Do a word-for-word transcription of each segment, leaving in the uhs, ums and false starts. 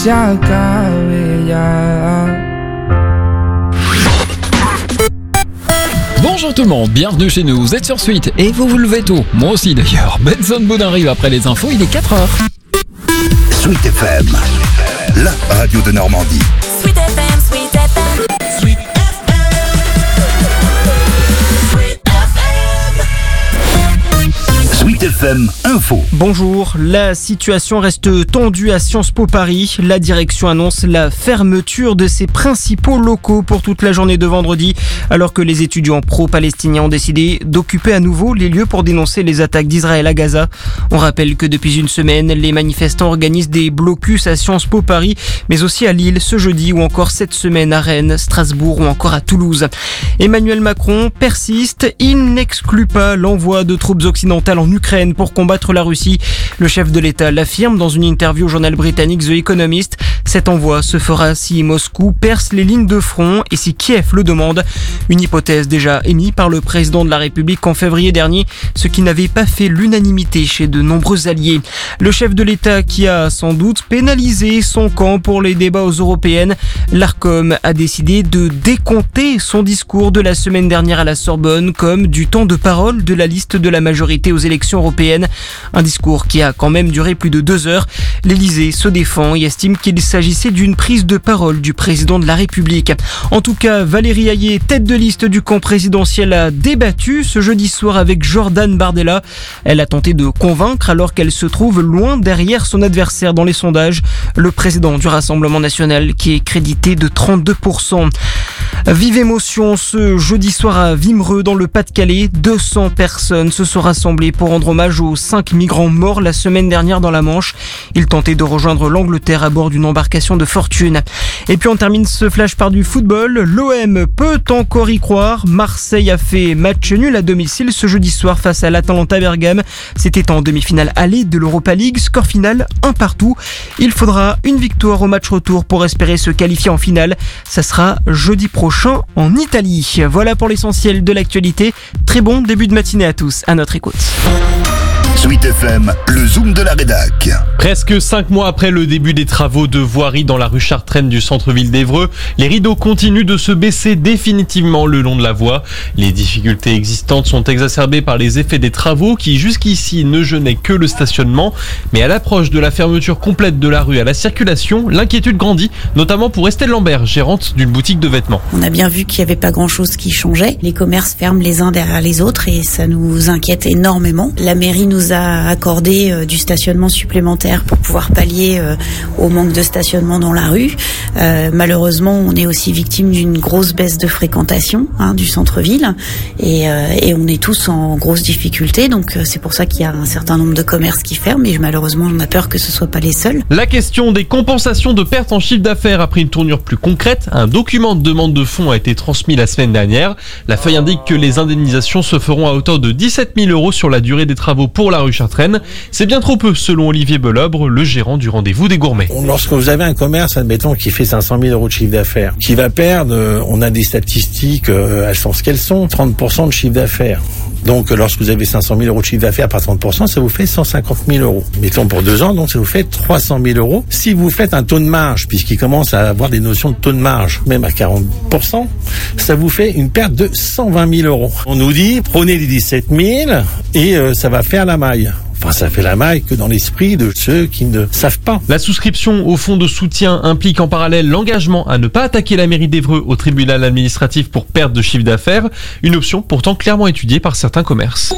se acabe ya. Bonjour tout le monde, bienvenue chez nous, vous êtes sur Suite et vous vous levez tôt, moi aussi d'ailleurs. Benson Boone arrive après les infos, il est quatre heures. Suite F M, la radio de Normandie. Suite F M, Suite F M, Suite F M, Suite F M. Suite F M Info. Bonjour, la situation reste tendue à Sciences Po Paris. La direction annonce la fermeture de ses principaux locaux pour toute la journée de vendredi, alors que les étudiants pro-palestiniens ont décidé d'occuper à nouveau les lieux pour dénoncer les attaques d'Israël à Gaza. On rappelle que depuis une semaine, les manifestants organisent des blocus à Sciences Po Paris, mais aussi à Lille ce jeudi ou encore cette semaine à Rennes, Strasbourg ou encore à Toulouse. Emmanuel Macron persiste, il n'exclut pas l'envoi de troupes occidentales en Ukraine pour combattre la Russie. Le chef de l'État l'affirme dans une interview au journal britannique The Economist. Cet envoi se fera si Moscou perce les lignes de front et si Kiev le demande. Une hypothèse déjà émise par le président de la République en février dernier, ce qui n'avait pas fait l'unanimité chez de nombreux alliés. Le chef de l'État qui a sans doute pénalisé son camp pour les débats aux européennes. L'Arcom a décidé de décompter son discours de la semaine dernière à la Sorbonne comme du temps de parole de la liste de la majorité aux élections européennes. Un discours qui a quand même duré plus de deux heures. L'Élysée se défend et estime qu'il s'agissait d'une prise de parole du président de la République. En tout cas, Valérie Hayé, tête de liste du camp présidentiel, a débattu ce jeudi soir avec Jordan Bardella. Elle a tenté de convaincre alors qu'elle se trouve loin derrière son adversaire dans les sondages, le président du Rassemblement national qui est crédité de trente-deux pour cent. Vive émotion ce jeudi soir à Wimereux dans le Pas-de-Calais. deux cents personnes se sont rassemblées pour rendre hommage aux cinq migrants morts la semaine dernière dans la Manche. Ils tentaient de rejoindre l'Angleterre à bord d'une embarcation de fortune. Et puis on termine ce flash par du football. L'O M peut encore y croire. Marseille a fait match nul à domicile ce jeudi soir face à l'Atalanta Bergame. C'était en demi-finale aller de l'Europa League. Score final un partout. Il faudra une victoire au match retour pour espérer se qualifier en finale. Ça sera jeudi prochain en Italie. Voilà pour l'essentiel de l'actualité. Très bon début de matinée à tous. À notre écoute. Suite F M, le zoom de la rédac. Presque cinq mois après le début des travaux de voirie dans la rue Chartraine du centre-ville d'Évreux, les rideaux continuent de se baisser définitivement le long de la voie. Les difficultés existantes sont exacerbées par les effets des travaux qui jusqu'ici ne gênaient que le stationnement. Mais à l'approche de la fermeture complète de la rue à la circulation, l'inquiétude grandit, notamment pour Estelle Lambert, gérante d'une boutique de vêtements. On a bien vu qu'il n'y avait pas grand-chose qui changeait. Les commerces ferment les uns derrière les autres et ça nous inquiète énormément. La mairie nous a accordé euh, du stationnement supplémentaire pour pouvoir pallier euh, au manque de stationnement dans la rue. Euh, malheureusement, on est aussi victime d'une grosse baisse de fréquentation hein, du centre-ville et, euh, et on est tous en grosse difficulté. Donc euh, c'est pour ça qu'il y a un certain nombre de commerces qui ferment et malheureusement, on a peur que ce soit pas les seuls. La question des compensations de pertes en chiffre d'affaires a pris une tournure plus concrète. Un document de demande de fonds a été transmis la semaine dernière. La feuille indique que les indemnisations se feront à hauteur de dix-sept mille euros sur la durée des travaux pour la rue Chartraine. C'est bien trop peu selon Olivier Belobre, le gérant du rendez-vous des gourmets. Lorsque vous avez un commerce, admettons, qui fait cinq cent mille euros de chiffre d'affaires, qui va perdre, on a des statistiques, elles sont ce qu'elles sont, trente pour cent de chiffre d'affaires. Donc lorsque vous avez cinq cent mille euros de chiffre d'affaires par trente pour cent, ça vous fait cent cinquante mille euros. Mettons pour deux ans, donc ça vous fait trois cent mille euros. Si vous faites un taux de marge, puisqu'il commence à avoir des notions de taux de marge, même à quarante pour cent, ça vous fait une perte de cent vingt mille euros. On nous dit, prenez les dix-sept mille et euh, ça va faire la maille. Enfin, ça fait la maille que dans l'esprit de ceux qui ne savent pas. La souscription au fonds de soutien implique en parallèle l'engagement à ne pas attaquer la mairie d'Évreux au tribunal administratif pour perte de chiffre d'affaires, une option pourtant clairement étudiée par certains commerces.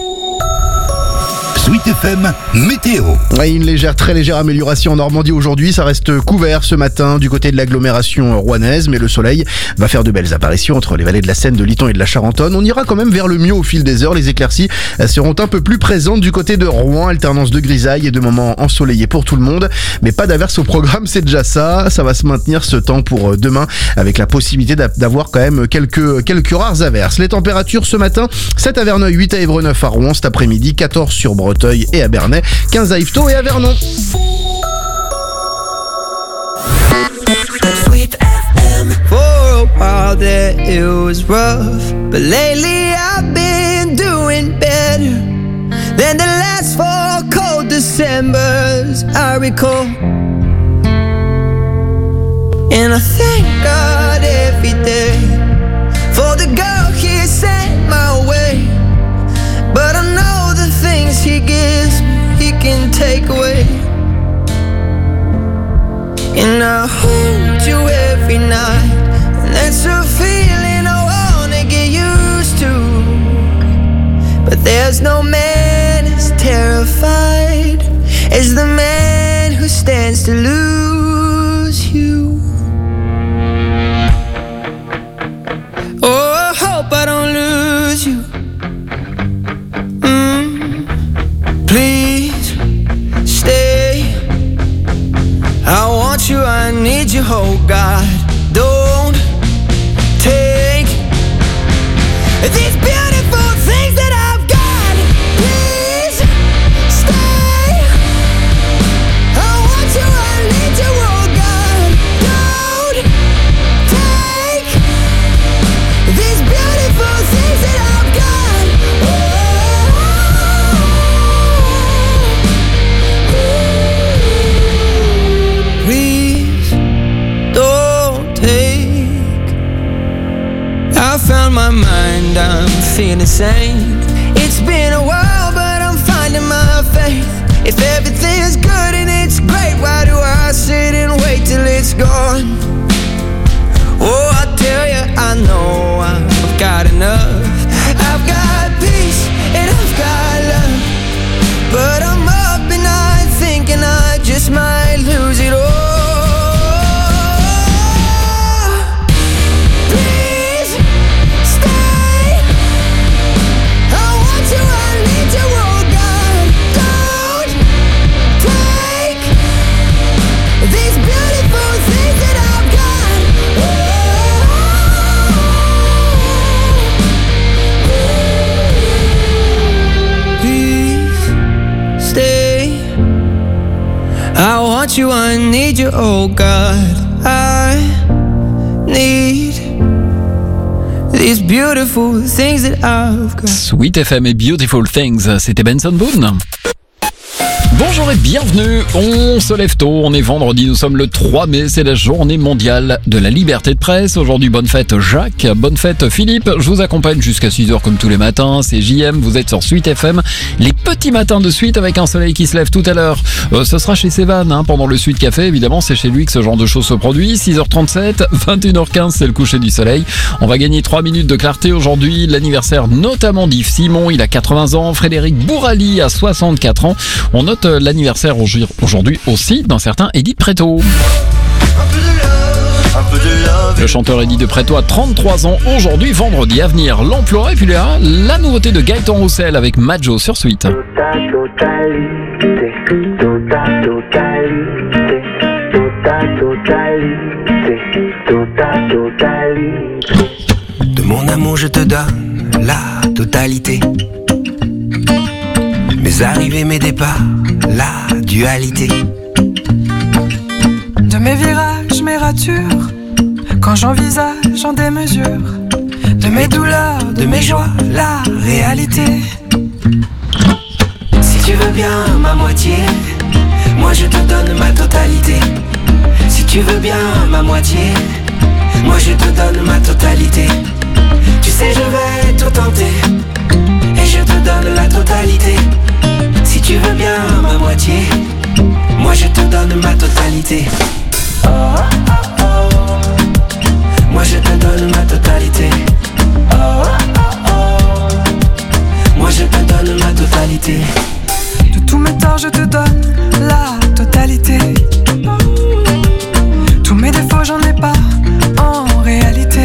Suite F M, météo. Ouais, une légère, très légère amélioration en Normandie aujourd'hui. Ça reste couvert ce matin du côté de l'agglomération rouennaise, mais le soleil va faire de belles apparitions entre les vallées de la Seine, de Litton et de la Charentonne. On ira quand même vers le mieux au fil des heures. Les éclaircies seront un peu plus présentes du côté de Rouen, alternance de grisailles et de moments ensoleillés pour tout le monde. Mais pas d'averse au programme, c'est déjà ça. Ça va se maintenir ce temps pour demain, avec la possibilité d'avoir quand même quelques, quelques rares averses. Les températures ce matin, sept à Verneuil, huit à Évreux, neuf à Rouen. Cet après-midi, quatorze sur Bretagne et à Bernay, quinze à Yvetot et à Vernon. Sweet F M. For a while there it was rough, but lately I've been doing better than the last four cold Decembers I recall. take away. And I hold you every night, and that's a feeling I wanna get used to. But there's no man as terrified as the man who stands to lose you. Oh, I hope I don't lose you. Mm. Please stay. I want you, I need you, oh God. Don't take these beautiful things that I've got. Please stay. I want you, I need you, oh God. Don't take these beautiful things that I've got. Oh, please don't take. I found my mind, I'm feeling sane. It's been a while, but I'm finding my faith. If everything's good and it's great, why do I sit and wait till it's gone? Oh, I tell you, I know I've got enough. I've got peace and I've got love, but I'm up and I thinking I just might lose it all. Please stay. I want you, I need you, oh God. Don't take these beautiful things that I've got. Please stay. I want you, I need you, oh God. I need these beautiful things that I've got. Sweet F M et Beautiful Things, c'était Benson Boone. Bonjour et bienvenue, on se lève tôt, on est vendredi, nous sommes le trois mai, c'est la journée mondiale de la liberté de presse. Aujourd'hui, bonne fête Jacques, bonne fête Philippe, je vous accompagne jusqu'à six heures comme tous les matins, c'est J M, vous êtes sur Sweet F M, les petits matins de Sweet avec un soleil qui se lève tout à l'heure. Euh, ce sera chez Sévan, hein, pendant le Sweet Café, évidemment c'est chez lui que ce genre de choses se produit. Six heures trente-sept, vingt et une heures quinze, c'est le coucher du soleil. On va gagner trois minutes de clarté aujourd'hui, l'anniversaire notamment d'Yves Simon, il a quatre-vingts ans, Frédéric Bourali a soixante-quatre ans. On note l'anniversaire aujourd'hui aussi d'un certain Eddie Preto. Le chanteur Eddie de Preto a trente-trois ans aujourd'hui, vendredi. À venir, l'emploi et puis là, la nouveauté de Gaëtan Roussel avec Majo sur Sweet. De mon amour je te donne la totalité. Mes arrivées, mes départs, la dualité. De mes virages, mes ratures, quand j'envisage en démesure. De mes douleurs, de mes joies, la réalité. Si tu veux bien ma moitié, moi je te donne ma totalité. Si tu veux bien ma moitié, moi je te donne ma totalité. Tu sais je vais tout tenter, et je te donne la totalité. Si tu veux bien ma moitié, moi je te donne ma totalité. Oh, oh, oh. Moi je te donne ma totalité. Oh, oh, oh. Moi je te donne ma totalité. De tous mes torts je te donne la totalité. Tous mes défauts j'en ai pas en réalité.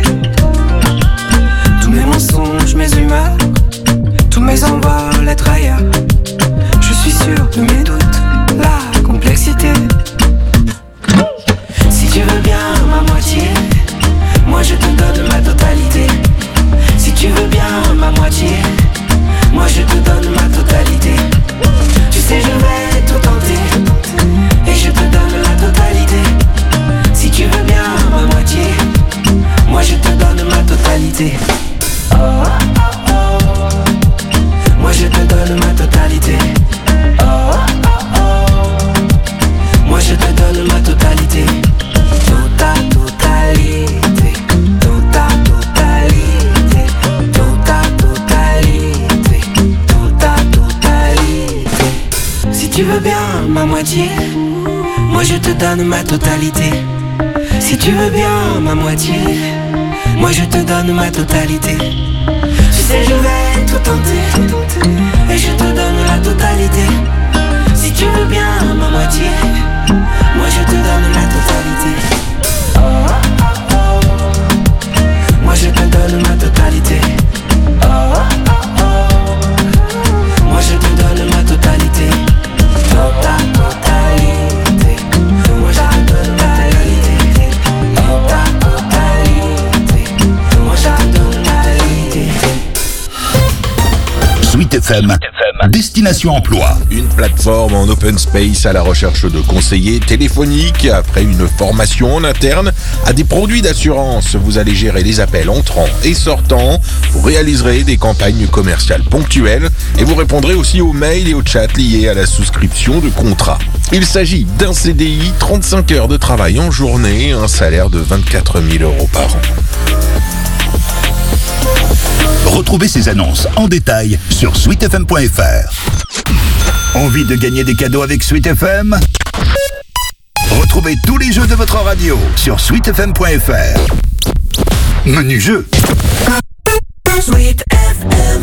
Tous mes mensonges, mes humeurs, tous mes envols, être ailleurs. Je suis sûr de mes doutes, la complexité. moitié, moi je te donne ma totalité. Si tu veux bien ma moitié, moi je te donne ma totalité. Tu sais je vais tout tenter, et je te donne la totalité. Si tu veux bien ma moitié, moi je te donne la totalité. Oh, oh, oh, oh. Moi je te donne ma totalité. Oh, oh, oh, oh. Moi je te donne ma totalité. Tota totalité. Moi je te donne ma totalité. Tota totalité. Moi je te donne ma totalité. Sweet F M, Destination Emploi. Une plateforme en open space à la recherche de conseillers téléphoniques. Après une formation en interne à des produits d'assurance, vous allez gérer les appels entrants et sortants. Vous réaliserez des campagnes commerciales ponctuelles et vous répondrez aussi aux mails et aux chats liés à la souscription de contrats. Il s'agit d'un C D I, trente-cinq heures de travail en journée, un salaire de vingt-quatre mille euros par an. Retrouvez ces annonces en détail sur sweet f m point f r. Envie de gagner des cadeaux avec Sweet F M? Retrouvez tous les jeux de votre radio sur sweet f m point f r. Menu jeu. Sweet F M.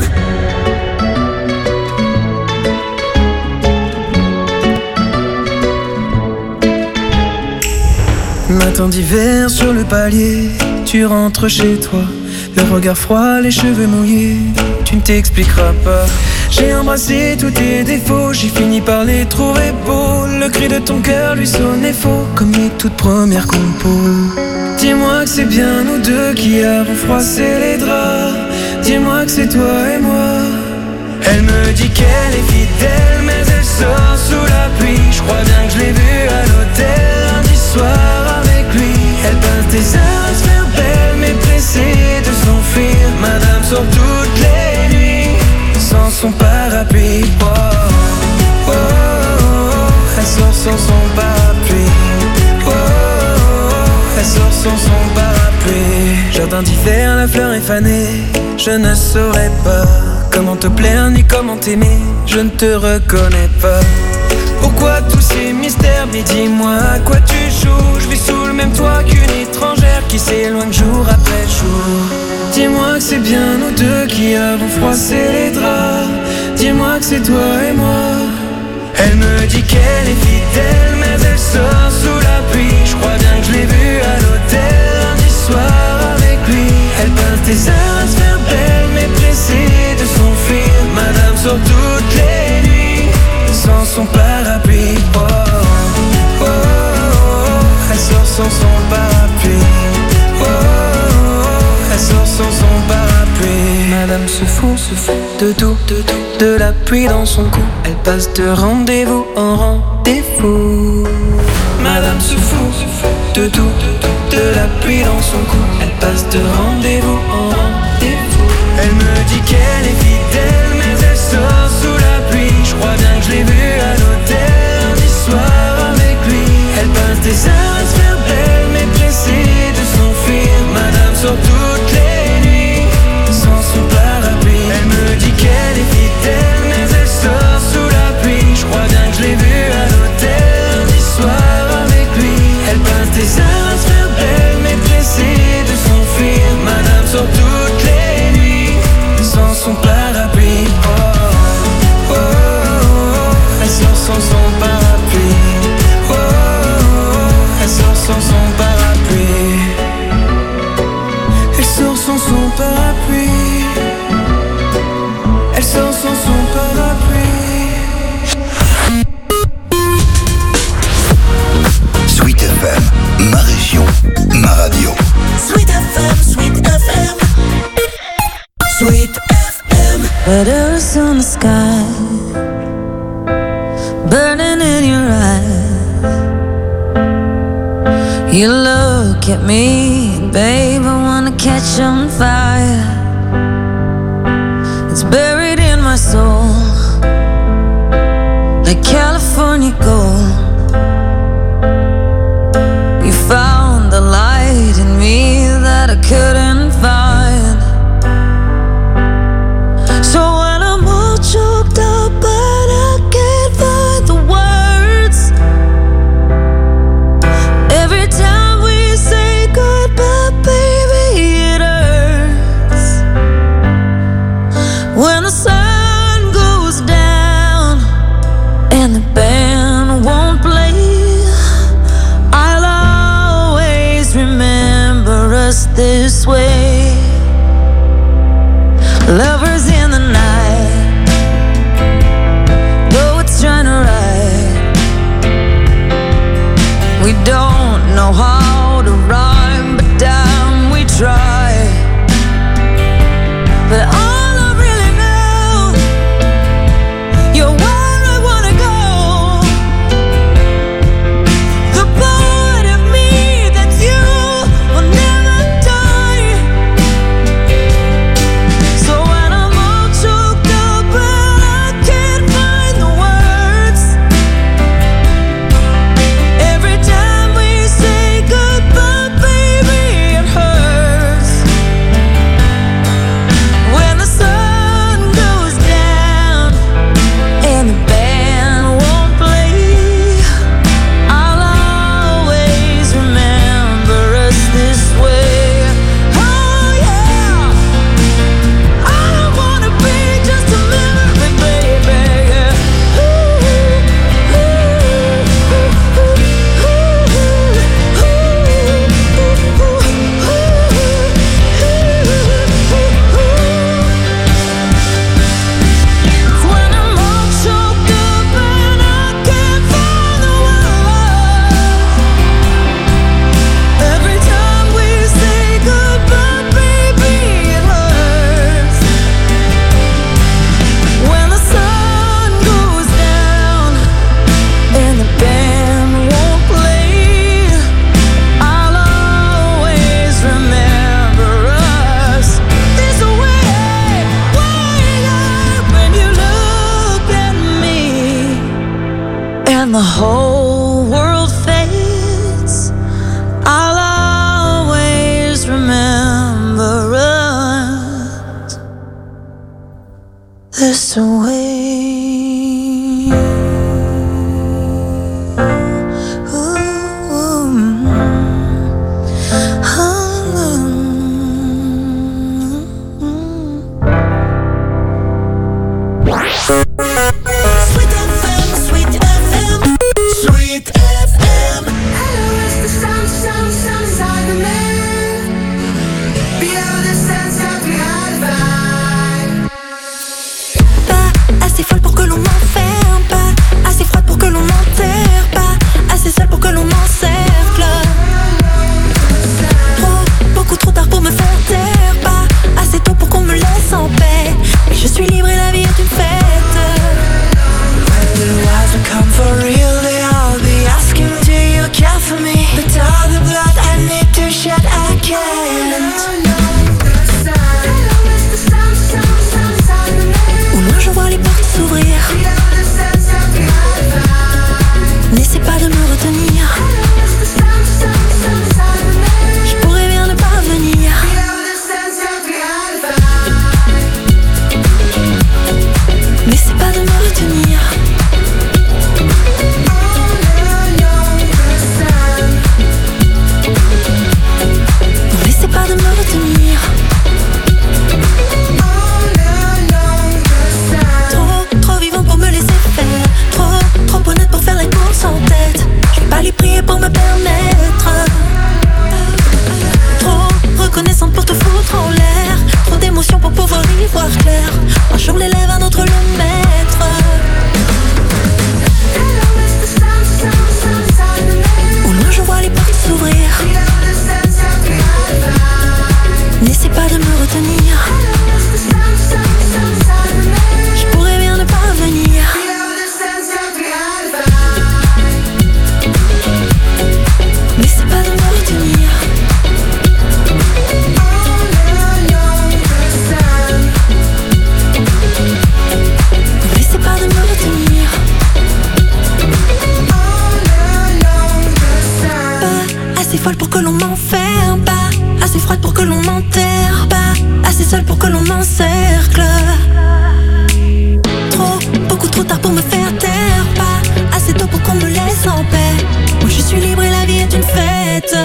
Matin d'hiver sur le palier, tu rentres chez toi. Le regard froid, les cheveux mouillés, tu ne t'expliqueras pas. J'ai embrassé tous tes défauts, j'ai fini par les trouver beaux. Le cri de ton cœur lui sonnait faux, comme les toutes premières compos. Dis-moi que c'est bien nous deux qui avons froissé les draps. Dis-moi que c'est toi et moi. Elle me dit qu'elle est fidèle, mais elle sort sous la pluie. Je crois bien que je l'ai vue à l'hôtel lundi soir avec lui. Elle passe des heures à se faire belle, mais pressée de s'enfuir. Madame sort toutes les nuits sans son parapluie. Oh, oh, oh, oh. Elle sort sans son parapluie. Oh, oh, oh. Elle sort sans son parapluie. Jardin d'hiver, la fleur est fanée. Je ne saurais pas comment te plaire ni comment t'aimer. Je ne te reconnais pas. Pourquoi tous ces mystères? Mais dis-moi à quoi tu joues. Je vis sous le même toit qu'une étrangère qui s'éloigne jour après jour. Dis-moi que c'est bien nous deux qui avons froissé les draps. Dis-moi que c'est toi et moi. Elle me dit qu'elle est fidèle, mais elle sort sous la pluie. Je crois bien que je l'ai vue à l'hôtel lundi soir avec lui. Elle passe des heures à se faire belle, mais pressée de s'enfuir. Madame sort toutes les nuits sans son parapluie. Oh, oh, oh, oh. Elle sort sans son parapluie. Oh, oh, oh. Elle sort sans son parapluie. Madame se fout, se fout de tout, de tout, de la pluie dans son cou. Elle passe de rendez-vous en rendez-vous. Madame se fout, se fout de tout, de tout, de la pluie dans son cou. Elle passe de rendez-vous en rendez-vous. Elle me dit qu'elle est fidèle, mais elle sort sous la pluie. Je crois bien que je l'ai vue à l'hôtel lundi soir avec lui. Elle passe des heures à se faire belle, mais pressée de s'enfuir. Madame sort toutes les nuits sans son parapluie. Elle me dit qu'elle est fidèle, mais elle sort sous la pluie. Je crois bien que je l'ai vue à l'hôtel lundi soir avec lui. Elle passe des heures à se faire belle, mais pressée de s'enfuir. Madame sort toutes les nuits sans son parapluie. Oh, oh, oh, oh. Elle sort sans son parapluie. Oh, oh, oh. Elle sort sans son parapluie. Elle sort sans son parapluie. Elle sort sans son parapluie. Sweet F M, ma région, ma radio. Sweet F M, Sweet F M. Sweet F M. Letters on the sky, burning in your eyes. You look at me, babe, I wanna catch on fire. It's buried in my soul, like California gold. You found the light in me that I couldn't find. So when I'm all choked up but I can't find the words, us this way. Lovers in the night, poets trying to write. We don't know how to rhyme, but damn, we try. But all I really know, you're where I wanna go. The part of me that's you will never die. So when I'm all choked up and I can't find the words, every time we say goodbye, baby, it hurts. When the sun goes down and the band won't play, I'll always remember us this way. Oh yeah, I don't wanna be just a memory, baby. Yeah. Ooh, ooh, ooh, ooh, when I'm all choked up and I can't find the words, every time we say goodbye, baby, it hurts. When the sun goes down and the band won't play, I'll always remember us this way. Way up when you look at me and the whole world fades, I'll always remember us this way. Sweet F M, Sweet F M, Sweet F M. Hello, it's the sun, sun, sun inside of me. Below the sunset, we had a vibe. Pas assez folle pour que l'on m'enferme, pas assez froide pour que l'on m'enterre, pas assez seule pour que l'on m'encercle. Trop, beaucoup trop tard pour me faire taire, pas assez tôt pour qu'on me laisse en paix. Mais je suis libre et la vie est une fête. When the lies will come for real, they all be asking, do you care for me? But all the blood I need to shed, I can't. Au loin je vois les portes s'ouvrir. N'essaie pas de me retenir. Je pourrais bien ne pas venir. N'essaie pas de me retenir. N'essaie pas de me retenir. Trop, trop vivant pour me laisser faire. Trop, trop honnête pour faire les courses en tête. Je vais pas les prier pour me permettre. Trop reconnaissante pour te foutre en l'air. Trop d'émotions pour pouvoir y voir clair. Un jour l'élève, un autre le maître. Au loin je vois les portes s'ouvrir. N'essaie pas de me retenir. Je pourrais bien ne pas venir. N'essaie pas de me retenir. N'essaie pas de me retenir. Pas assez folle pour que l'on m'enferme, pas assez froide pour que l'on m'enterre, pas assez seule pour que l'on m'encercle. Trop, beaucoup trop tard pour me faire taire, pas assez tôt pour qu'on me laisse en paix. Moi je suis libre et la vie est une fête.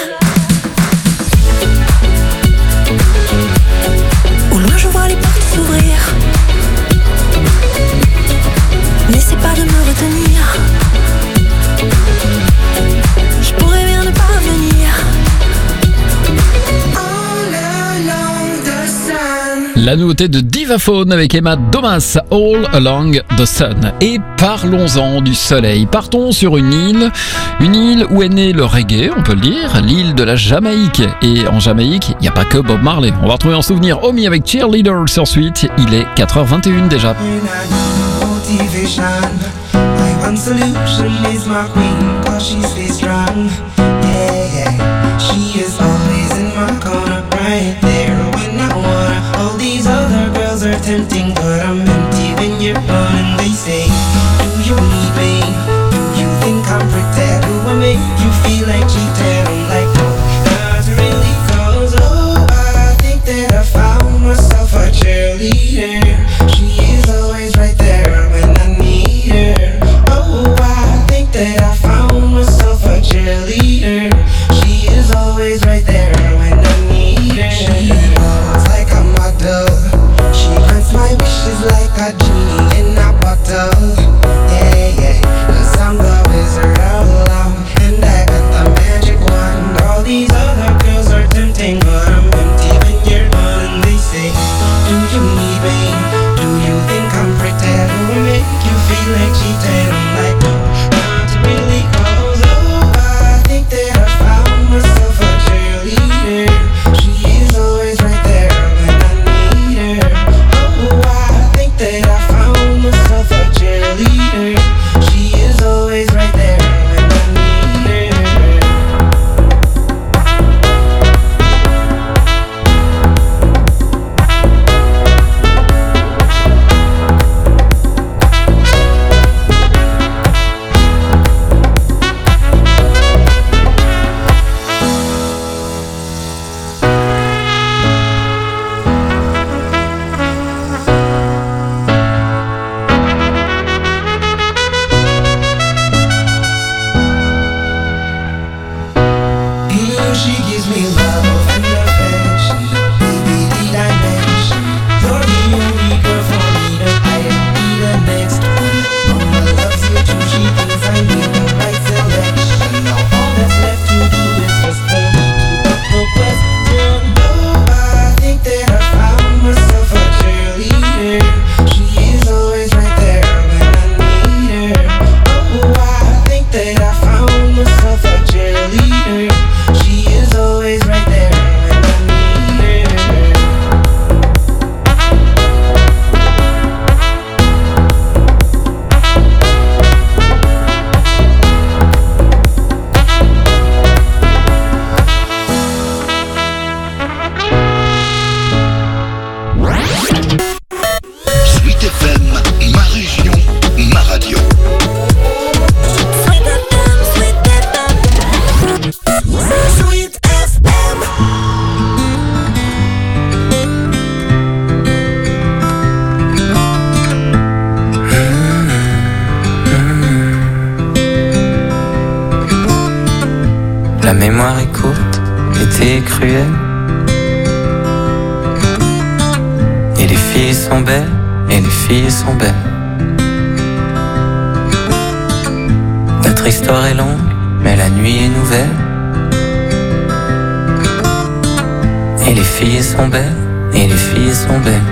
Au loin je vois les portes s'ouvrir. N'essaie pas de me retenir. Je pourrais bien ne pas venir. La nouveauté de Divaphone avec Emma Domas, All Along the Sun. Et parlons-en du soleil. Partons sur une île, une île où est né le reggae, on peut le dire, l'île de la Jamaïque. Et en Jamaïque, il n'y a pas que Bob Marley. On va retrouver en souvenir Omi avec Cheerleader sur Suite. Il est quatre heures vingt et une déjà. One solution is my queen, cause she stays strong. Yeah, yeah. She is always in my corner, right there when I wanna. All these other girls are tempting, but I'm empty when you're gone. And they say, do you need me? Do you think I'm pretend? Do I make you feel like cheating? I'm like, no, not really, cause oh, I think that I found myself a cheerleader. She is always right there when I need her. That I found myself a cheerleader. She is always right there when I need her. She looks like a model. She grants my wishes like a genie in a bottle. Yeah, yeah, cause I'm the wizard of love, and I got the magic wand. All these other girls are tempting, but I'm empty when you're gone. And they say, do you need me? Do you think I'm pretend? Do I make you feel like cheating? I'm like, no, really, cause oh, I think that I found myself a cheerleader. She is always right there when I need her. Oh, I think that I found myself a cheerleader. She is always right there when I need her. La mémoire est courte, l'été est cruel. Et les filles sont belles, et les filles sont belles. Notre histoire est longue, mais la nuit est nouvelle. Et les filles sont belles, et les filles sont belles.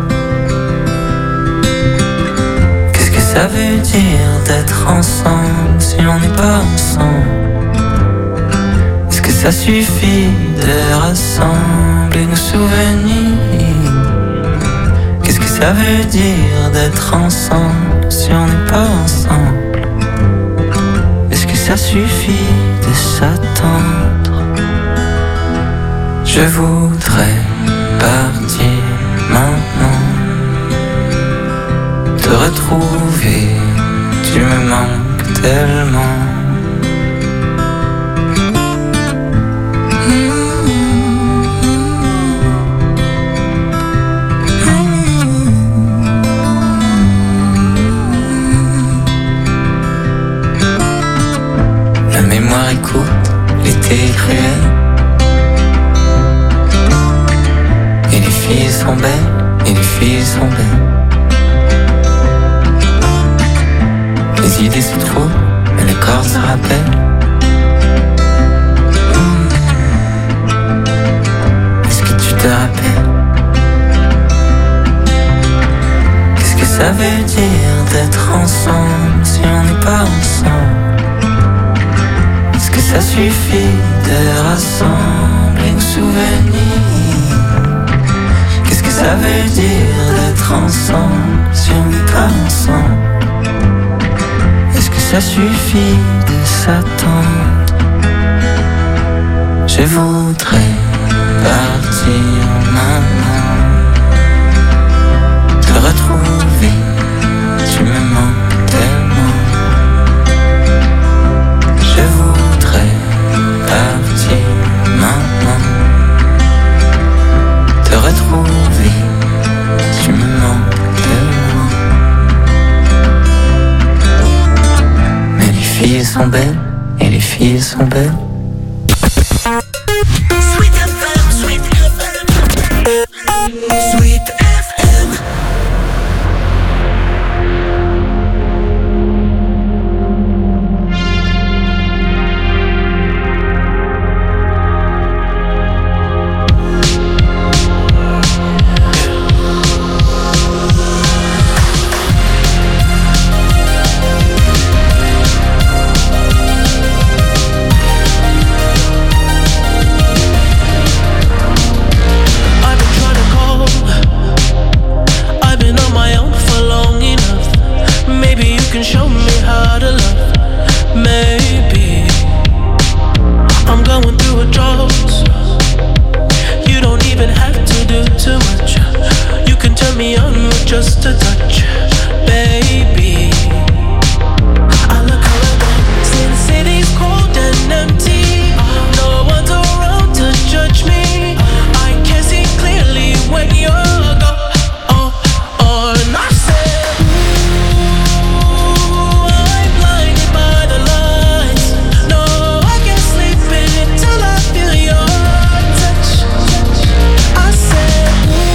Qu'est-ce que ça veut dire d'être ensemble si on n'est pas ensemble? Est-ce que ça suffit de rassembler nos souvenirs? Qu'est-ce que ça veut dire d'être ensemble si on n'est pas ensemble? Est-ce que ça suffit de s'attendre? Je voudrais partir maintenant, te retrouver, tu me manques tellement. La mémoire est courte, l'été est cruel. Et les filles sont belles, et les filles sont belles. Les idées se trouvent, mais le corps se rappelle. Est-ce que tu te rappelles de rassembler nos souvenirs. Qu'est-ce que ça veut dire d'être ensemble si on n'est pas ensemble? Est-ce que ça suffit de s'attendre? Je voudrais partir maintenant, te retrouver, tu me manques tellement. Je voudrais partir maintenant, te retrouver, tu me manques tellement. Mais les filles sont belles, et les filles sont belles. Sweet F M, Sweet F M, Sweet F M. Just a touch, baby. I look around, since city's cold and empty, no one's around to judge me. I can see clearly when you're gone. Oh, oh, and I said, ooh, I'm blinded by the lights. No, I can't sleep until I feel your touch. I said,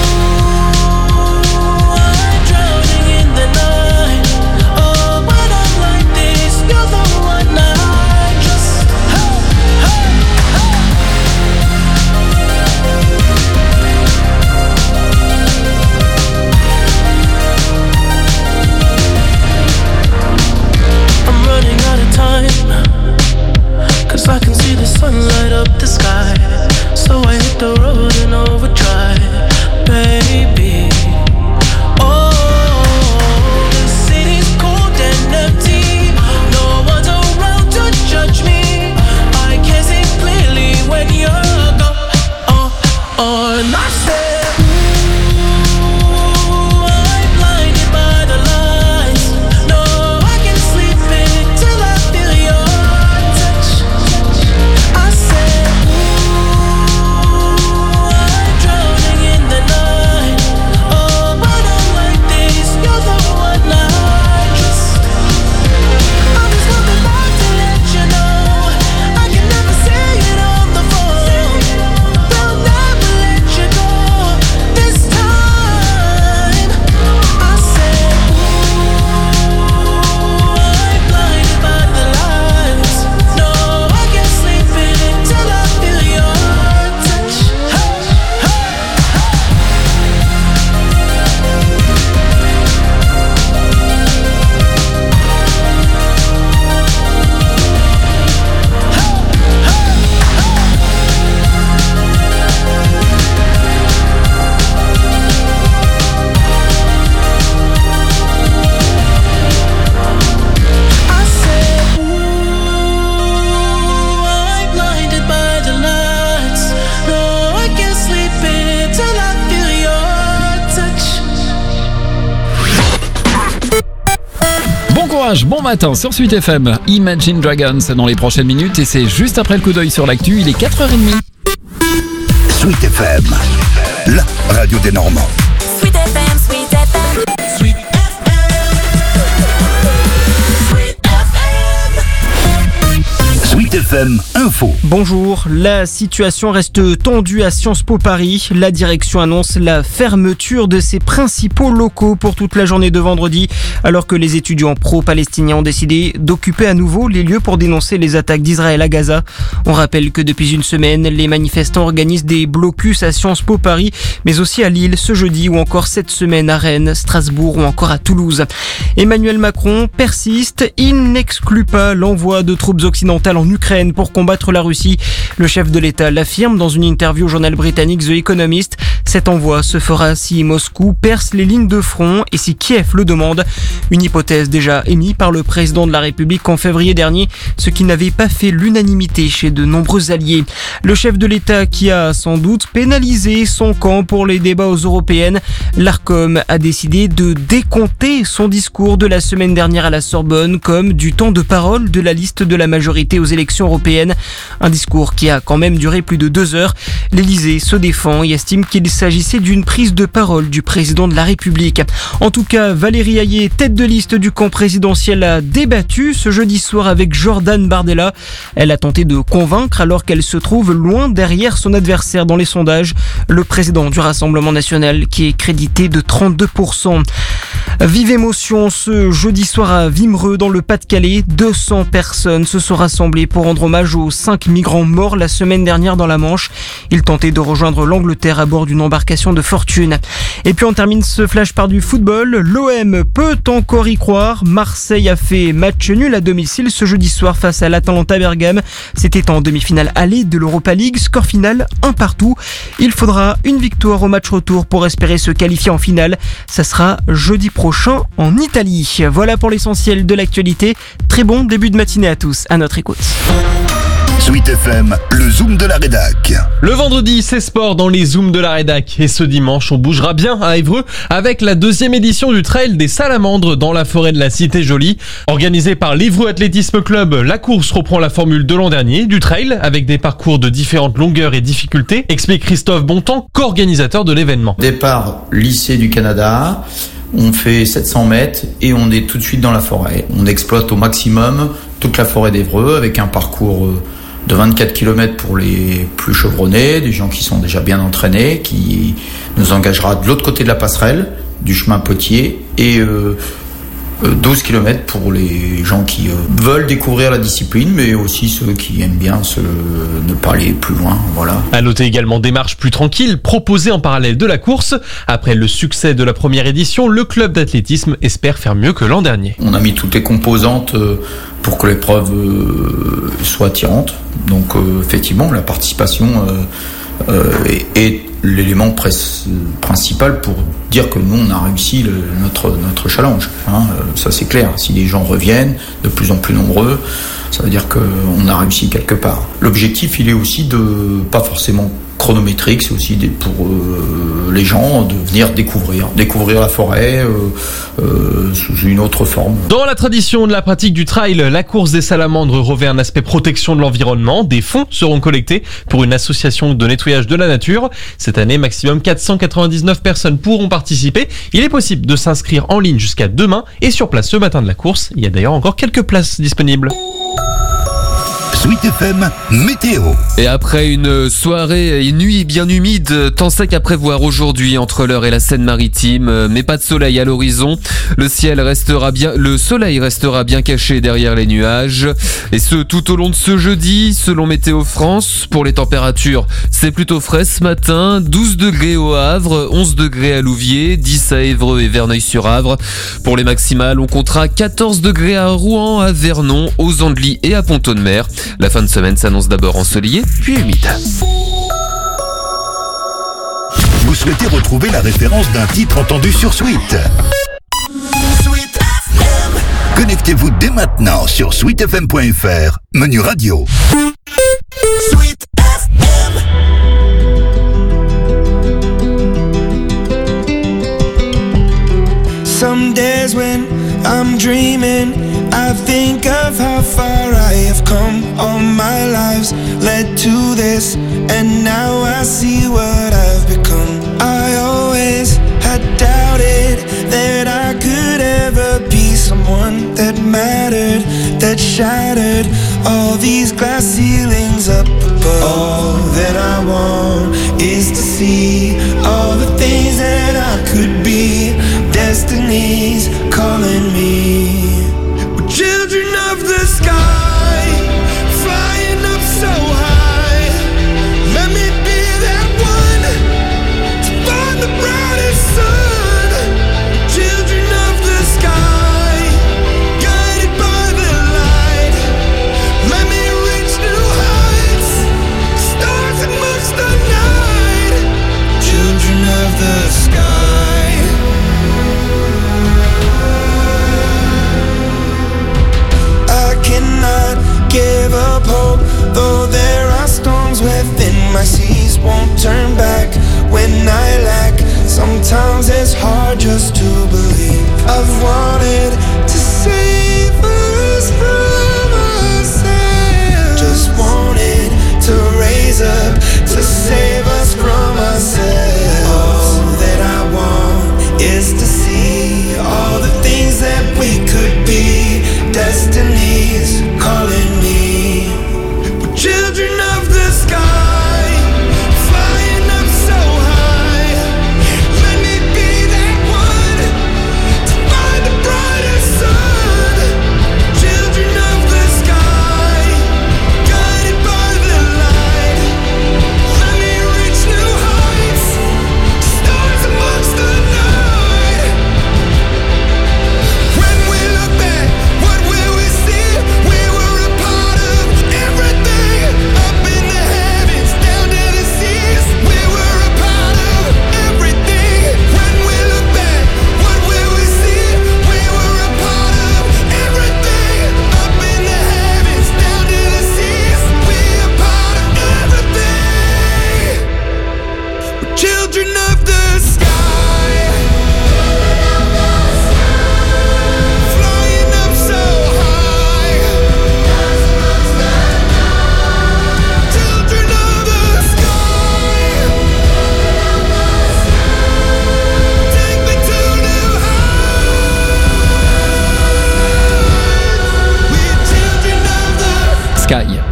I can see the sun light up the sky, so I hit the road in overdrive, baby. Oh, the city's cold and empty, no one's around to judge me. I can see clearly when you're gone. Oh, oh, and I said, ooh, I'm blinded by the lights. No, I can't sleep until I feel your touch. I said, ooh, I'm drowning in the night. Oh, but I'm like this, you're the one I trust. I'm just coming back to let you know I can never say it on the phone. They'll never let you go this time. I said, ooh, I'm blinded by the lights. No, I can't sleep until I feel your touch. Hey, hey, I said, ooh, I'm blinded by the lights. No, I can't sleep until I feel your touch. Bon courage, bon matin sur Sweet F M. Imagine Dragons dans les prochaines minutes et c'est juste après le coup d'œil sur l'actu, il est quatre heures trente. Sweet F M, la radio des Normands. Sweet F M, Sweet F M. Sweet F M, Sweet F M. Sweet F M Info. Bonjour, la situation reste tendue à Sciences Po Paris. La direction annonce la fermeture de ses principaux locaux pour toute la journée de vendredi, alors que les étudiants pro-palestiniens ont décidé d'occuper à nouveau les lieux pour dénoncer les attaques d'Israël à Gaza. On rappelle que depuis une semaine, les manifestants organisent des blocus à Sciences Po Paris, mais aussi à Lille ce jeudi ou encore cette semaine à Rennes, Strasbourg ou encore à Toulouse. Emmanuel Macron persiste, il n'exclut pas l'envoi de troupes occidentales en Ukraine Ukraine pour combattre la Russie. Le chef de l'État l'affirme dans une interview au journal britannique The Economist. Cet envoi se fera si Moscou perce les lignes de front et si Kiev le demande. Une hypothèse déjà émise par le président de la République en février dernier, ce qui n'avait pas fait l'unanimité chez de nombreux alliés. Le chef de l'État qui a sans doute pénalisé son camp pour les débats aux européennes. L'Arcom a décidé de décompter son discours de la semaine dernière à la Sorbonne comme du temps de parole de la liste de la majorité aux élections européennes. Un discours qui a quand même duré plus de deux heures. L'Élysée se défend et estime qu'il s'agissait d'une prise de parole du président de la République. En tout cas, Valérie Hayé, tête de liste du camp présidentiel, a débattu ce jeudi soir avec Jordan Bardella. Elle a tenté de convaincre alors qu'elle se trouve loin derrière son adversaire dans les sondages, le président du Rassemblement national qui est crédité de trente-deux pour cent. Vive émotion ce jeudi soir à Wimereux dans le Pas-de-Calais. deux cents personnes se sont rassemblées pour rendre hommage aux cinq migrants morts la semaine dernière dans la Manche. Ils tentaient de rejoindre l'Angleterre à bord d'une embarcation de fortune. Et puis on termine ce flash par du football. L'O M peut encore y croire. Marseille a fait match nul à domicile ce jeudi soir face à l'Atalanta Bergame. C'était en demi-finale aller de l'Europa League. Score final un partout. Il faudra une victoire au match retour pour espérer se qualifier en finale. Ça sera jeudi prochain en Italie. Voilà pour l'essentiel de l'actualité. Très bon début de matinée à tous. À notre écoute. Sweet F M, le Zoom de la rédac. Le vendredi, c'est sport dans les Zooms de la rédac. Et ce dimanche, on bougera bien à Évreux avec la deuxième édition du Trail des Salamandres dans la forêt de la Cité Jolie. Organisée par l'Évreux Athlétisme Club, la course reprend la formule de l'an dernier, du trail, avec des parcours de différentes longueurs et difficultés, explique Christophe Bontemps, co-organisateur de l'événement. Départ, lycée du Canada. On fait sept cents mètres et on est tout de suite dans la forêt. On exploite au maximum toute la forêt d'Évreux avec un parcours de vingt-quatre kilomètres pour les plus chevronnés, des gens qui sont déjà bien entraînés, qui nous engagera de l'autre côté de la passerelle, du chemin Potier, et euh, douze kilomètres pour les gens qui euh, veulent découvrir la discipline, mais aussi ceux qui aiment bien se, ne pas aller plus loin. Voilà. À noter également des marches plus tranquilles proposées en parallèle de la course. Après le succès de la première édition, le club d'athlétisme espère faire mieux que l'an dernier. On a mis toutes les composantes euh, pour que l'épreuve euh, soit attirante. Donc euh, effectivement, la participation euh, euh, est, est l'élément pres- principal pour dire que nous, on a réussi le, notre, notre challenge. Hein, euh, ça, c'est clair. Si les gens reviennent de plus en plus nombreux, ça veut dire qu'on a réussi quelque part. L'objectif, il est aussi de, pas forcément chronométrique, c'est aussi des, pour euh, les gens de venir découvrir, découvrir la forêt euh, euh, sous une autre forme. Dans la tradition de la pratique du trail, la course des salamandres revêt un aspect protection de l'environnement. Des fonds seront collectés pour une association de nettoyage de la nature. Cette année, maximum quatre cent quatre-vingt-dix-neuf personnes pourront participer. Il est possible de s'inscrire en ligne jusqu'à demain et sur place ce matin de la course. Il y a d'ailleurs encore quelques places disponibles. Sweet F M, météo. Et après une soirée et une nuit bien humide, temps sec à prévoir aujourd'hui entre l'Eure et la Seine-Maritime, mais pas de soleil à l'horizon. Le ciel restera bien, le soleil restera bien caché derrière les nuages. Et ce, tout au long de ce jeudi, selon Météo France. Pour les températures, c'est plutôt frais ce matin. douze degrés au Havre, onze degrés à Louviers, dix à Évreux et Verneuil-sur-Avre. Pour les maximales, on comptera quatorze degrés à Rouen, à Vernon, aux Andelys et à Pont-de-Mer. La fin de semaine s'annonce d'abord ensoleillée, puis humide. Vous souhaitez retrouver la référence d'un titre entendu sur Sweet? Connectez-vous dès maintenant sur sweet f m point f r, menu radio. Sweet F M. Some days when I'm dreaming, I think of how far I have come. All my lives led to this, and now I see what I've become. I always had doubted that I could ever be someone that mattered, that shattered all these glass ceilings up above. All that I want is to see all the things that I could be. Destiny's calling me. We're children of the sky, flying up so high. Let me be that one to find the brightest sun. Children of the sky, guided by the light. Let me reach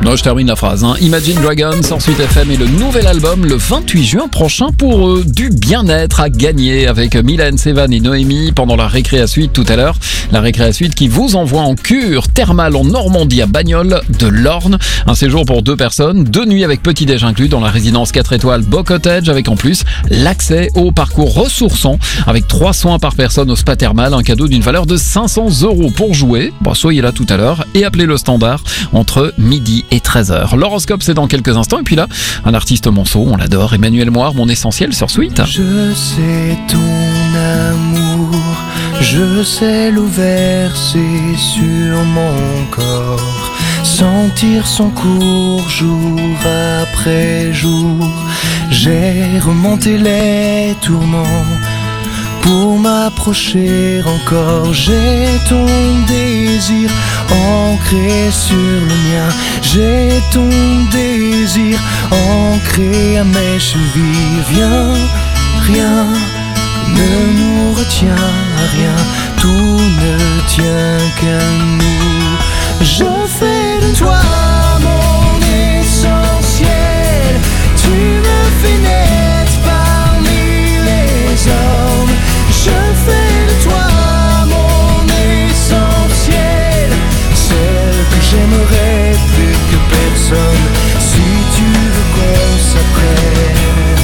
Non, je termine la phrase. Hein. Imagine Dragons sur Suite F M et le nouvel album le vingt-huit juin prochain pour euh, du bien-être à gagner avec Mylène, Sévan et Noémie pendant la récréa suite tout à l'heure. La récréa suite qui vous envoie en cure thermale en Normandie à Bagnoles de l'Orne. Un séjour pour deux personnes, deux nuits avec petit-déj inclus dans la résidence quatre étoiles Beau Cottage avec en plus l'accès au parcours ressourçant avec trois soins par personne au spa thermal, un cadeau d'une valeur de cinq cents euros pour jouer. Bon, soyez là tout à l'heure et appelez le standard entre midi et treize heures. L'horoscope c'est dans quelques instants et puis là, un artiste monceau, on l'adore, Emmanuel Moire, Mon Essentiel sur Suite. Je sais ton amour, je sais l'eau versée sur mon corps, sentir son cours jour après jour. J'ai remonté les tourments pour m'approcher encore. J'ai ton désir ancré sur le mien. J'ai ton désir ancré à mes chevilles. Viens, rien ne nous retient à rien. Tout ne tient qu'à nous. Je fais de toi mon essentiel. Tu me fais naître parmi les hommes. Je fais de toi mon essentiel, celle que j'aimerais plus que personne. Si tu veux qu'on s'apprenne,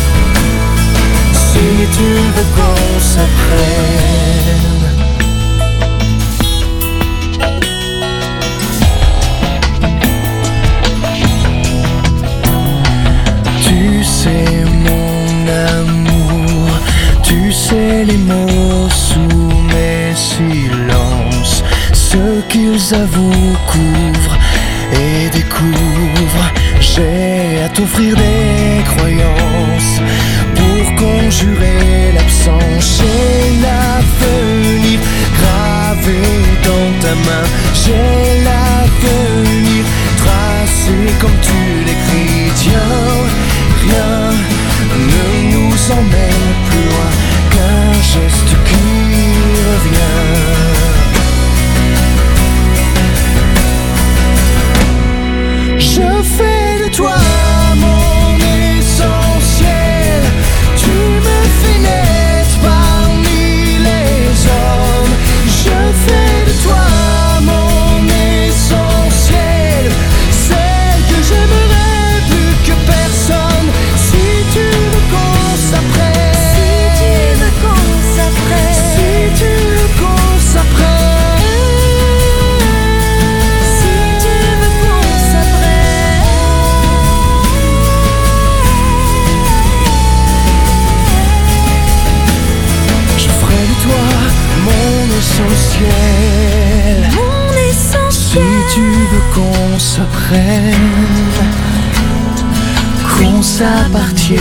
si tu veux qu'on s'apprenne. Tu sais mon amour, tu sais les mots sous mes silences, ce qu'ils avouent, couvrent et découvrent. J'ai à t'offrir des croyances pour conjurer l'absence. J'ai l'avenir gravé dans ta main. J'ai l'avenir tracé comme tu l'écris. Tiens, rien ne nous emmène plus loin qu'un geste qui revient. Je fais de toi mon essentiel. Tu me fais naître parmi les hommes. Je fais de toi mon essentiel, celle que j'aimerais plus que personne. Si tu veux qu'on s'apprenne, si tu veux qu'on s'apprenne, si tu veux qu'on s'apprenne, si tu veux qu'on s'apprenne. Je ferai de toi mon essentiel, mon essentiel. Si tu veux qu'on s'apprenne, qu'on s'appartienne.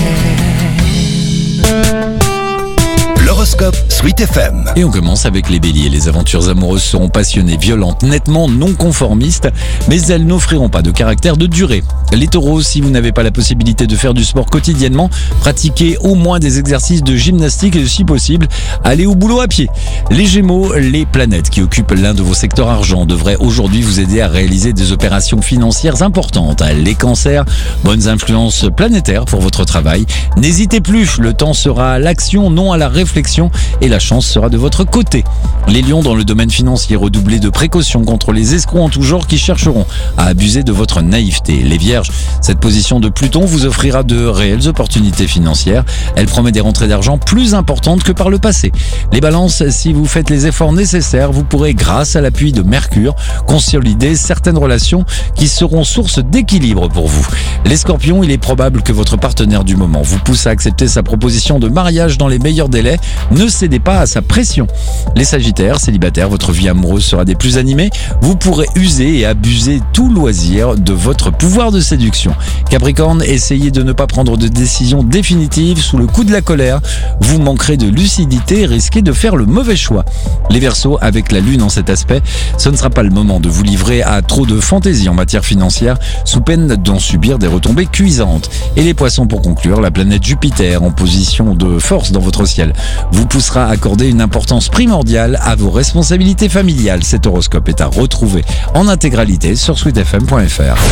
L'horoscope Suite F M. Et on commence avec les béliers. Les aventures amoureuses seront passionnées, violentes, nettement non conformistes, mais elles n'offriront pas de caractère de durée. Les taureaux, si vous n'avez pas la possibilité de faire du sport quotidiennement, pratiquez au moins des exercices de gymnastique et si possible, allez au boulot à pied. Les gémeaux, les planètes qui occupent l'un de vos secteurs argent devraient aujourd'hui vous aider à réaliser des opérations financières importantes. Les cancers, bonnes influences planétaires pour votre travail. N'hésitez plus, le temps sera à l'action, non à la réflexion, et la chance sera de votre côté. Les lions, dans le domaine financier, redoublez de précautions contre les escrocs en tout genre qui chercheront à abuser de votre naïveté. Les vierges, cette position de Pluton vous offrira de réelles opportunités financières. Elle promet des rentrées d'argent plus importantes que par le passé. Les balances, si vous faites les efforts nécessaires, vous pourrez, grâce à l'appui de Mercure, consolider certaines relations qui seront source d'équilibre pour vous. Les scorpions, il est probable que votre partenaire du moment vous pousse à accepter sa proposition de mariage dans les meilleurs délais. Ne cédez pas à sa pression. Les sagittaires, célibataires, votre vie amoureuse sera des plus animées. Vous pourrez user et abuser tout loisir de votre pouvoir de séduction. Capricorne, essayez de ne pas prendre de décision définitive sous le coup de la colère. Vous manquerez de lucidité et risquez de faire le mauvais choix. Les Verseaux, avec la lune en cet aspect, ce ne sera pas le moment de vous livrer à trop de fantaisie en matière financière, sous peine d'en subir des retombées cuisantes. Et les Poissons, pour conclure, la planète Jupiter en position de force dans votre ciel vous poussera à accorder une importance primordiale à vos responsabilités familiales. Cet horoscope est à retrouver en intégralité sur sweet f m point f r.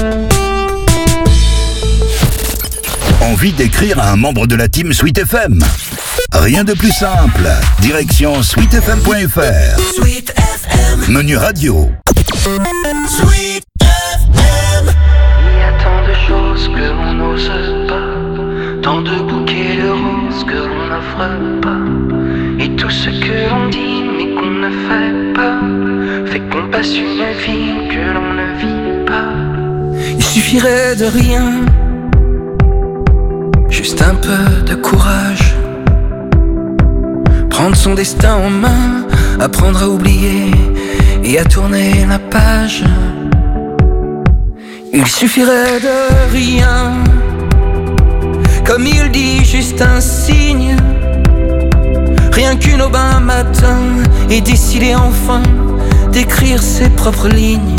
Envie d'écrire à un membre de la team Sweet F M? Rien de plus simple. Direction sweet f m point f r. Sweet F M. Menu radio. Sweet F M. Il y a tant de choses que l'on n'ose pas, tant de bouquets de roses que l'on n'offre pas, et tout ce que l'on dit mais qu'on ne fait pas, fait qu'on passe une vie que l'on ne vit pas. Il suffirait de rien, juste un peu de courage, prendre son destin en main, apprendre à oublier et à tourner la page. Il suffirait de rien, comme il dit, juste un signe, rien qu'une aube un matin, et décider enfin d'écrire ses propres lignes.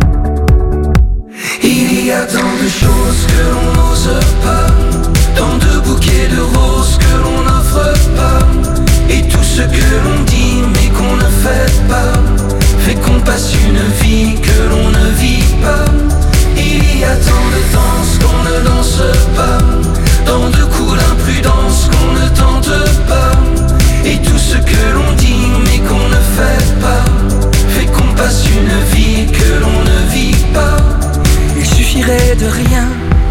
Il y a tant de choses que l'on n'ose pas, tant de bouquets de roses que l'on n'offre pas, et tout ce que l'on dit mais qu'on ne fait pas, fait qu'on passe une vie que l'on ne vit pas. Il y a tant de danses qu'on ne danse pas, tant de coups d'imprudence qu'on ne tente pas, et tout ce que l'on dit mais qu'on ne fait pas, fait qu'on passe une vie que l'on ne vit pas. Il suffirait de rien,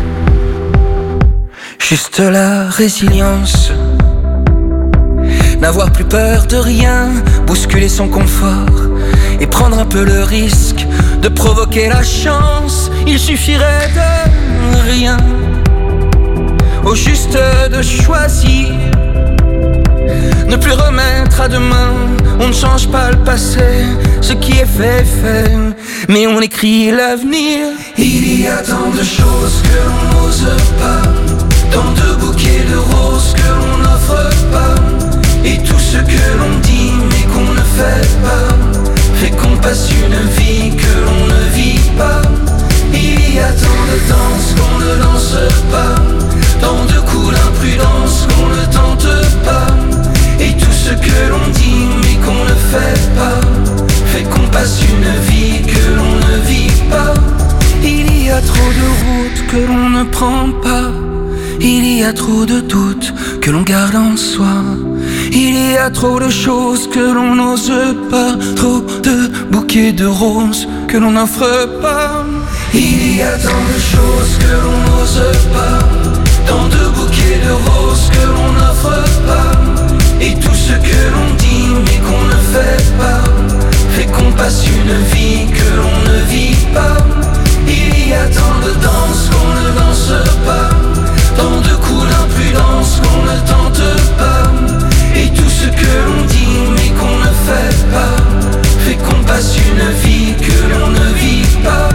juste la résilience, n'avoir plus peur de rien, bousculer son confort et prendre un peu le risque de provoquer la chance. Il suffirait de rien, au juste de choisir, ne plus remettre à demain. On ne change pas le passé, ce qui est fait est fait, mais on écrit l'avenir. Il y a tant de choses que l'on n'ose pas, tant de bouquets de roses que l'on n'offre pas, et tout ce que l'on dit mais qu'on ne fait pas, fait qu'on passe une vie que l'on ne vit pas. Il y a tant de danses qu'on ne danse pas, tant de coups d'imprudence qu'on ne tente pas, et tout ce que l'on dit mais qu'on ne fait pas, fait qu'on passe une vie que l'on ne vit pas. Il y a trop de routes que l'on ne prend pas, il y a trop de doutes que l'on garde en soi, il y a trop de choses que l'on n'ose pas, trop de bouquets de roses que l'on n'offre pas. Il y a tant de choses que l'on n'ose pas, tant de bouquets de roses que l'on n'offre pas, et tout ce que l'on dit mais qu'on ne fait pas, fait qu'on passe une vie que l'on ne vit pas. Il y a tant de danses qu'on ne danse pas, tant de coups d'imprudence qu'on ne tente pas, et tout ce que l'on dit mais qu'on ne fait pas, fait qu'on passe une vie que l'on ne vit pas.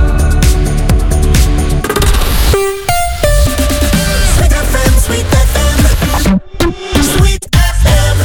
Sweet F M, Sweet F M, Sweet F M.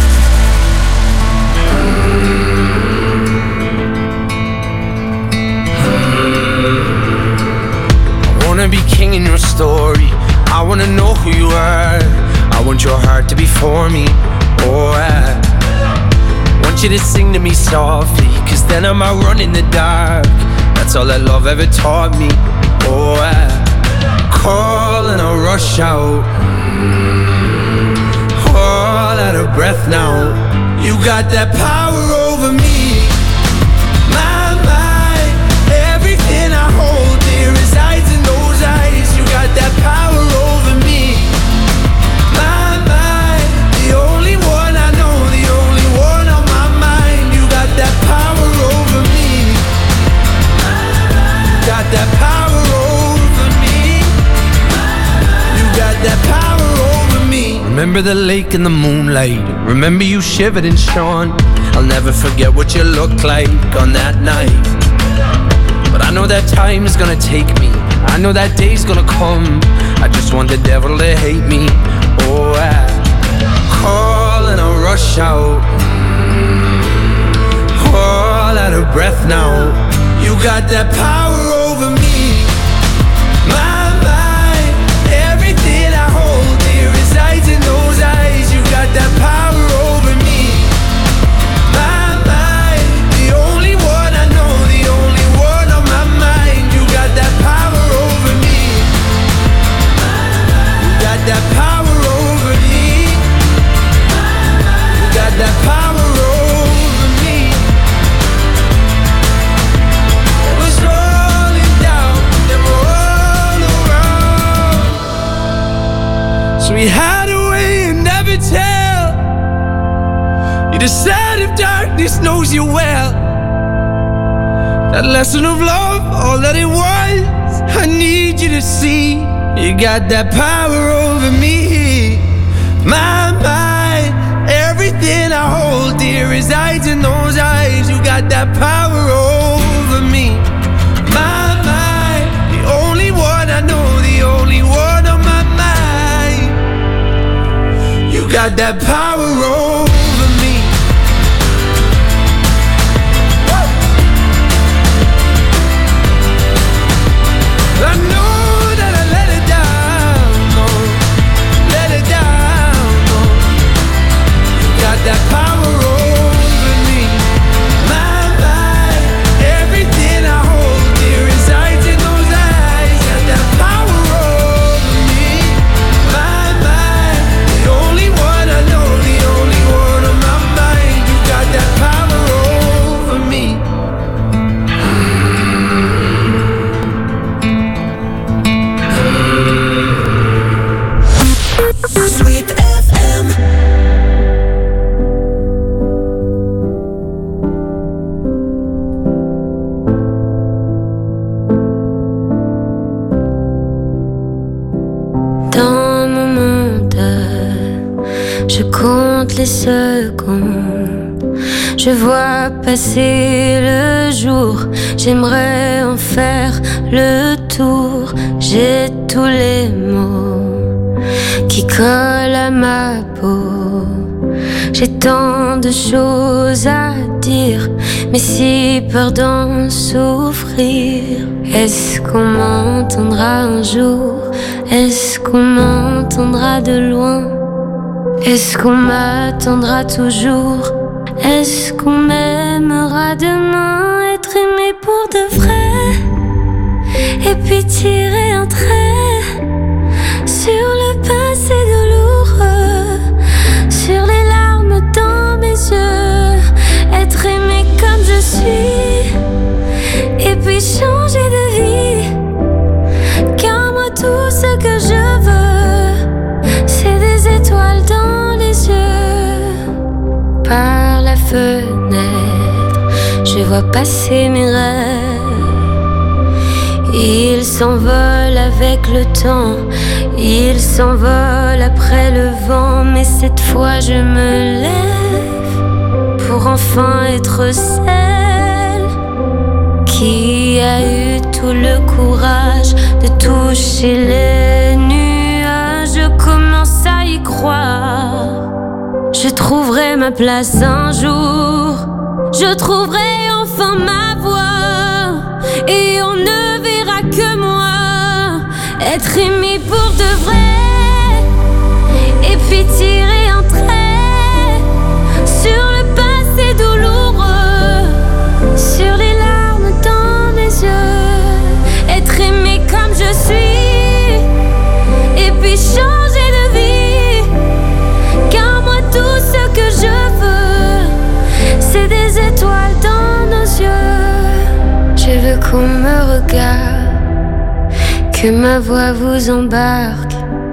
I wanna be king in your story, I wanna know who you are, I want your heart to be for me. Oh, I want you to sing to me softly, cause then I might run in the dark. That's all that love ever taught me. Oh, I call and I rush out, all out of breath now. You got that power over me, my mind, everything I hold dear resides in those eyes. You got that power over me, my mind, the only one I know, the only one on my mind. You got that power over me, got that power over me, you got that power over me. Remember the lake in the moonlight, remember you shivered and shone. I'll never forget what you looked like on that night. But I know that time's gonna take me, I know that day's gonna come. I just want the devil to hate me. Oh, I call and I rush out, all out of breath now. You got that power over me, my mind, everything I hold dear resides in those eyes. You got that power we hide away and never tell. You decide if darkness knows you well. That lesson of love, all that it was, I need you to see. You got that power over me. My mind, everything I hold dear resides in those eyes. You got that power over me. My mind, the only one I know, the only one on my mind. You got that power over me. I know that I let it down, no, let it down, no. You got that power over me. My mind, everything I hold dear resides in those eyes. Got that power over me. My mind, the only one I know, the only one on my mind. You got that power over me. Sweet F M. Dans mon monde, je compte les secondes. Je vois passer le jour. J'aimerais en faire le tour. J'ai tous les mots qui collent à ma peau. J'ai tant de choses à dire, mais si peur d'en souffrir. Est-ce qu'on m'entendra un jour? Est-ce qu'on m'entendra de loin? Est-ce qu'on m'attendra toujours? Est-ce qu'on m'aimera demain? Être aimé pour de vrai, et puis tirer un trait sur le passé douloureux, sur les larmes dans mes yeux. Être aimé comme je suis, et puis changer de vie. Car moi tout ce que je veux, c'est des étoiles dans les yeux. Par la fenêtre, je vois passer mes rêves. Ils s'envolent avec le temps, ils s'envolent après le vent. Mais cette fois je me lève pour enfin être celle qui a eu tout le courage de toucher les nuages. Je commence à y croire. Je trouverai ma place un jour. Je trouverai enfin ma voix. Et on ne verra que moi. Être aimé pour de vrai. Et puis tirer un trait sur le passé douloureux, sur les larmes dans mes yeux. Être aimé comme je suis, et puis changer de vie. Car moi tout ce que je veux, c'est des étoiles dans nos yeux. Je veux qu'on me regarde, que ma voix vous embarque.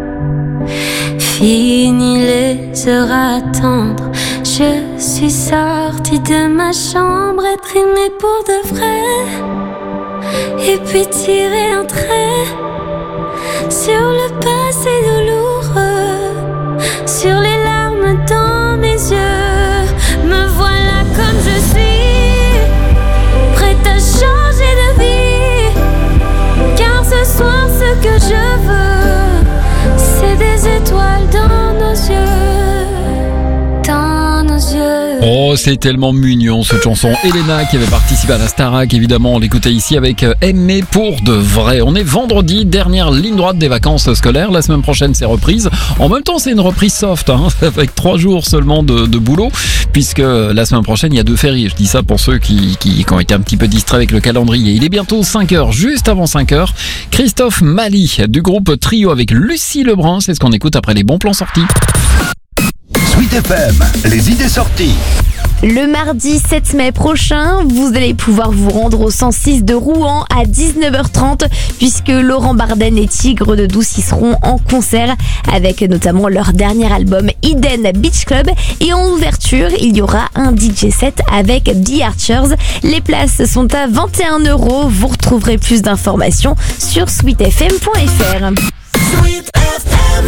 Fini les heures à attendre, je suis sortie de ma chambre. Être aimée pour de vrai, et puis tirer un trait sur le passé douloureux, sur les larmes dans mes yeux. Me voilà comme je suis, prête à changer de vie. Car ce soir ce que je veux, c'est des étoiles dans nos yeux, dans nos yeux. Oh, c'est tellement mignon cette chanson. Elena qui avait participé à la Starac, évidemment, on l'écoutait ici avec Aimé pour de vrai. On est vendredi, dernière ligne droite des vacances scolaires. La semaine prochaine, c'est reprise. En même temps, c'est une reprise soft, hein, avec trois jours seulement de, de boulot, puisque la semaine prochaine, il y a deux fériés. Je dis ça pour ceux qui, qui, qui ont été un petit peu distraits avec le calendrier. Il est bientôt cinq heures, juste avant cinq heures. Christophe Mali du groupe Trio avec Lucie Lebrun, c'est ce qu'on écoute après les bons plans sortis. Sweet F M, les idées sorties. Le mardi sept mai prochain, vous allez pouvoir vous rendre au cent six de Rouen à dix-neuf heures trente puisque Laurent Barden et Tigre de Douce y seront en concert avec notamment leur dernier album Eden Beach Club. Et en ouverture, il y aura un D J set avec The Archers. Les places sont à vingt et un euros. Vous retrouverez plus d'informations sur sweet f m point f r. Sweet F M.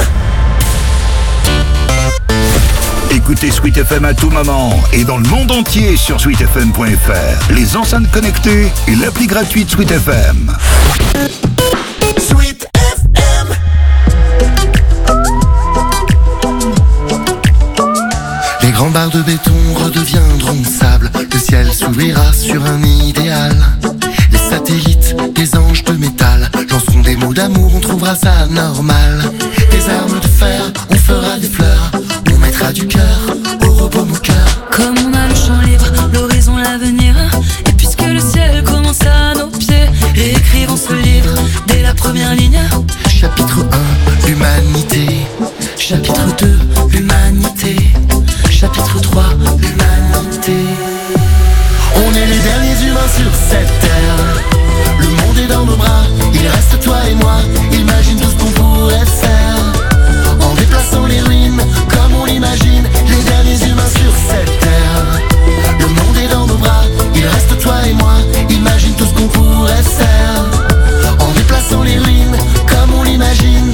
Écoutez Sweet F M à tout moment et dans le monde entier sur sweet f m point f r, les enceintes connectées et l'appli gratuite Sweet F M. Sweet F M. Les grands barres de béton redeviendront sable. Le ciel s'ouvrira sur un idéal. Les satellites, des anges de métal lanceront des mots d'amour, on trouvera ça normal. Des armes de fer, on fera des fleurs. On mettra du cœur au repos mon cœur. Comme on a le champ libre, l'horizon, l'avenir. Et puisque le ciel commence à nos pieds, réécrivons ce livre dès la première ligne. Chapitre un, l'humanité. Chapitre deux, l'humanité. Chapitre trois, l'humanité. On est les derniers humains sur cette terre. Le monde est dans nos bras, il reste toi et moi. Imagine tout ce qu'on pourrait faire en déplaçant les ruines comme on l'imagine. Les derniers humains sur cette terre. Le monde est dans nos bras, il reste toi et moi. Imagine tout ce qu'on pourrait faire en déplaçant les ruines comme on l'imagine.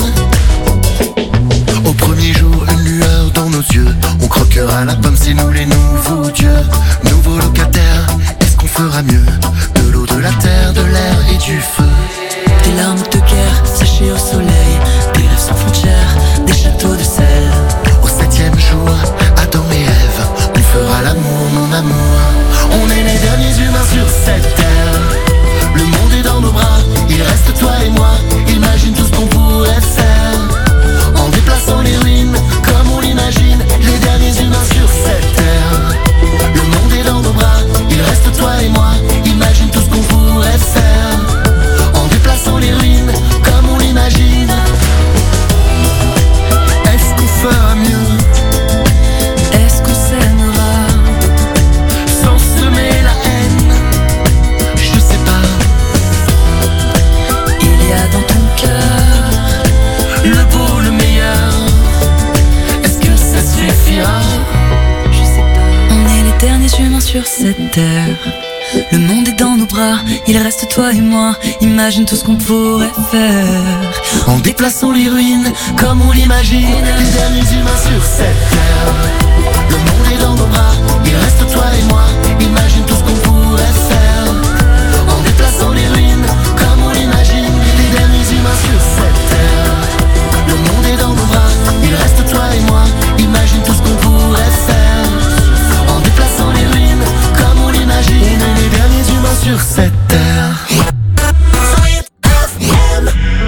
Au premier jour, une lueur dans nos yeux. On croquera la pomme, c'est nous les nouveaux dieux. Nouveaux locataires, est-ce qu'on fera mieux? De l'eau, de la terre, de l'air et du feu. Des larmes de guerre séchées au soleil. Des rêves sans frontières, des châteaux de sel. Au septième jour, Adam et Ève, on fera l'amour, mon amour. On est les derniers humains sur cette terre. Le monde est dans nos bras, il reste toi et moi. Imagine tout ce qu'on pourrait faire en déplaçant les ruines comme on l'imagine. Les derniers humains sur cette terre. Le monde est dans nos bras, il reste toi et moi. Imagine tout ce qu'on pourrait faire en déplaçant les ruines comme on l'imagine. Est-ce qu'on fera mieux? Est-ce qu'on s'aimera sans semer la haine? Je sais pas. Il y a dans ton cœur le beau, le meilleur. Est-ce que ça suffira? Je sais pas. On est les derniers humains sur cette terre. Le monde est dans nos bras, il reste toi et moi. Imagine tout ce qu'on pourrait faire en déplaçant les ruines comme on l'imagine. Les derniers humains sur cette terre. Le monde est dans nos bras, il reste toi et moi. Imagine tout ce qu'on pourrait faire en déplaçant les ruines comme on l'imagine. Les derniers humains sur cette terre. Le monde est dans nos bras, il reste toi et moi. Imagine tout ce qu'on pourrait faire en déplaçant les ruines comme on l'imagine. On est les derniers humains sur cette terre. Sweet F M.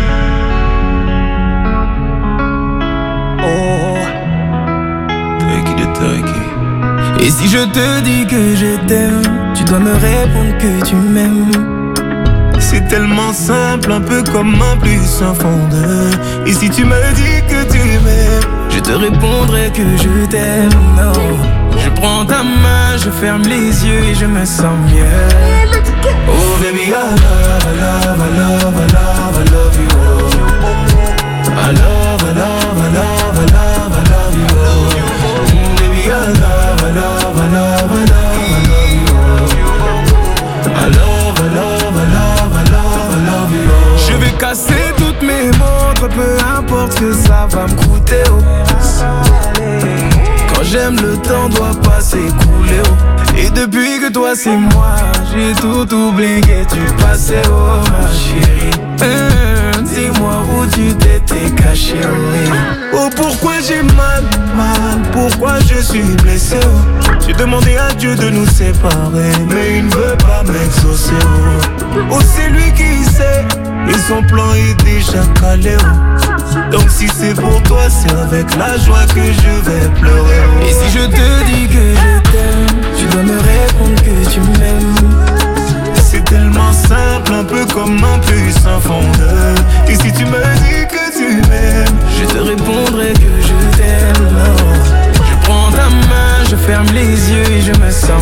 Oh, take it, take it. Et si je te dis que je t'aime, tu dois me répondre que tu m'aimes. C'est tellement simple, un peu comme un plus un fond de. Et si tu me dis que tu m'aimes, je te répondrai que je t'aime. Non, je prends ta main, je ferme les yeux et je me sens mieux. Oh baby, I love, I love, I love, I love, I love you. Oh. I love, I love, I love, I love, I love you. Oh. Mm, baby, I love, I love, I love, I love, I love you. Oh. I love, I love, I love, I love, I love you. Oh. Je vais casser toutes mes montres, peu importe ce que ça va me coûter. Oh. Quand j'aime, le temps doit pas s'écouler. Oh. Et depuis que toi c'est moi, j'ai tout oublié, tu passais, oh ma chérie. euh, Dis-moi où tu t'étais caché, oui. Oh pourquoi j'ai mal, mal, pourquoi je suis blessé, oh. J'ai demandé à Dieu de nous séparer, mais il ne veut pas m'exaucer, oh. Oh c'est lui qui sait, et son plan est déjà calé, oh. Donc si c'est pour toi, c'est avec la joie que je vais pleurer, oh. Et si je te dis que je t'aime, tu dois me répondre que tu m'aimes. C'est tellement simple, un peu comme un plus un fondeur. Et si tu me dis que tu m'aimes, je te répondrai que je t'aime. Non. Je prends ta main, je ferme les yeux et je me sens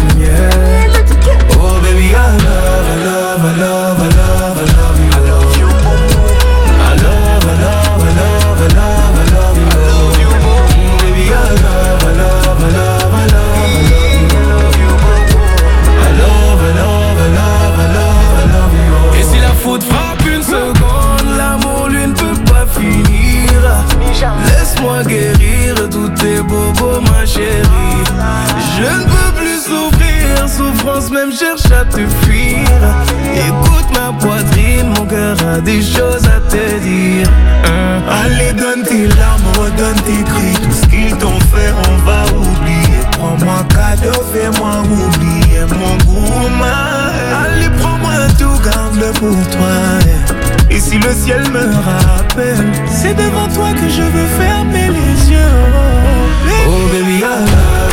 a des choses à te dire. Hein? Allez, donne tes larmes, redonne tes cris. Tout ce qu'ils t'ont fait, on va oublier. Prends-moi cadeau, fais-moi oublier mon goût. Allez, prends-moi tout, garde-le pour toi. Et si le ciel me rappelle, c'est devant toi que je veux fermer les yeux. Oh baby, I love